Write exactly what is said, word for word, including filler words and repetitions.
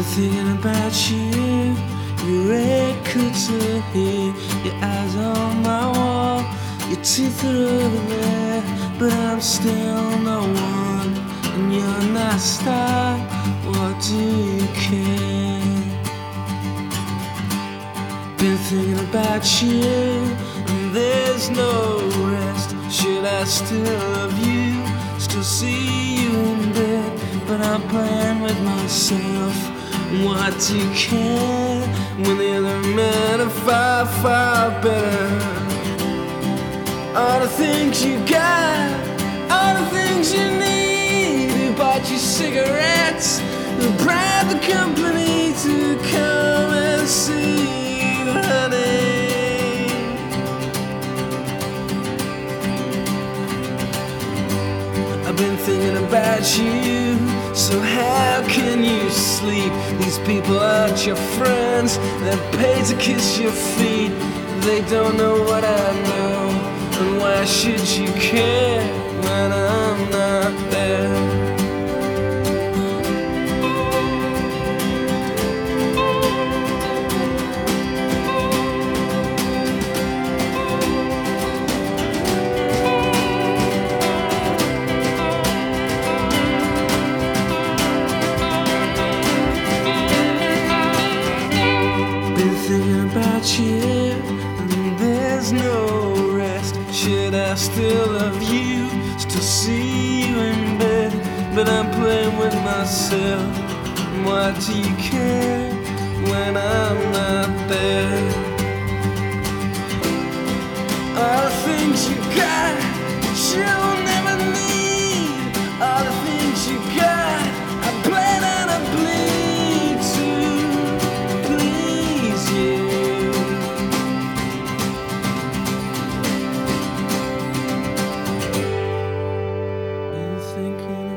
Been thinking about you, your red curtain here, your eyes on my wall, your teeth are over there, but I'm still no one, and you're not a star. What do you care? Been thinking about you, and there's no rest. Should I still love you, still see you in bed, but I'm playing with myself. What do you care when the other men are far, far better? All the things you got, all the things you need. Who bought you cigarettes, who bribed the company to come and see you, honey? I've been thinking about you, so how can you sleep? These people aren't your friends, they're paid to kiss your feet. They don't know what I know, and why should you care when I'm not there? Thinking about you, and there's no rest. Should I still love you, still see you in bed, but I'm playing with myself. Why do you care when I'm not there? All the things you got that you'll never need, all the things you got I plan on a bleed to please you. Been thinking